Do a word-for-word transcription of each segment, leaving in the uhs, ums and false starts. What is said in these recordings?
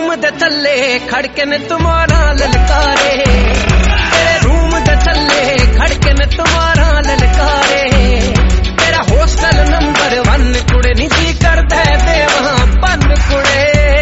Room दे थल्ले खड़के ने तुम्हारा ललकारे, तेरे रूम दे थल्ले खड़के ने तुम्हारा ललकारे। तेरा हॉस्टल नंबर वन कुड़े नी जी करदा दे वहां पन कुड़े।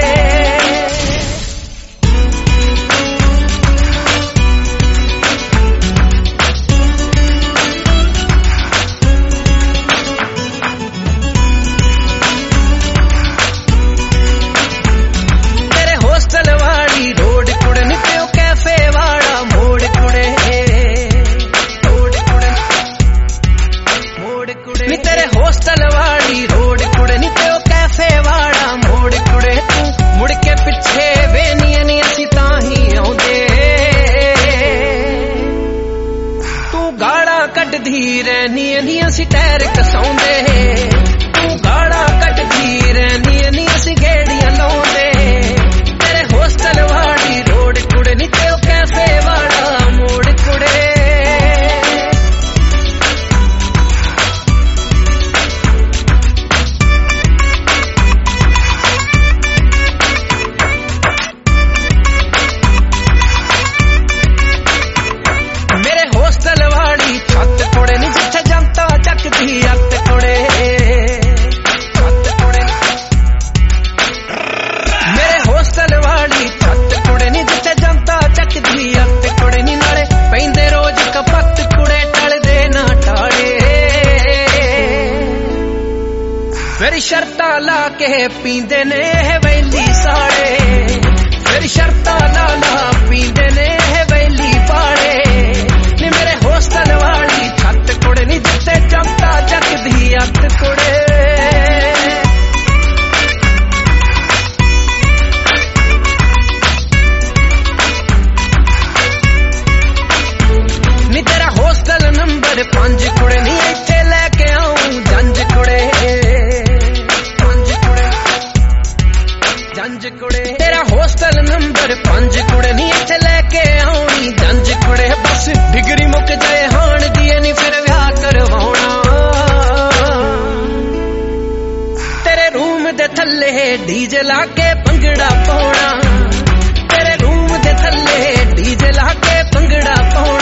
तेरे हॉस्टल वाली रोड कुड़े नी ते कैफे वाला मोड़ कुड़े, तू मुड़ के पिछे वेनिया नी असी ताही आउंदे। तू गाड़ा कड्ढदी रहनी नी असी टैर कसाउंदे, तू गाड़ा कड्ढदी रहनी नी असी गेड़ियां लाउंदे। तेरे हॉस्टल वाली रोड कुड़े नी ते कैफे वाला मोड़ कुड़े। फिर शर्तां ला के पींदे ने वैली साड़े, फिर शर्तां ला ला पींदे ने वैली पाड़े। नी मेरे हॉस्टल वाली छत कुड़े नी जिते जमता जगदी अत कुड़े। नी तेरा हॉस्टल नंबर पंज कुड़े नी इत्थे लेके आऊं जंज कुड़े। तेरा हॉस्टल नंबर पंज कुड़े नी इत्थे लेके आउणी जंज कुड़े। बस डिग्री मुक जाए हाण दी नी फिर विआह करवाउणा। तेरे रूम दे थल्ले डीजे ला के भंगड़ा पाउणा, तेरे रूम दे थल्ले डीजे ला के भंगड़ा पाउणा।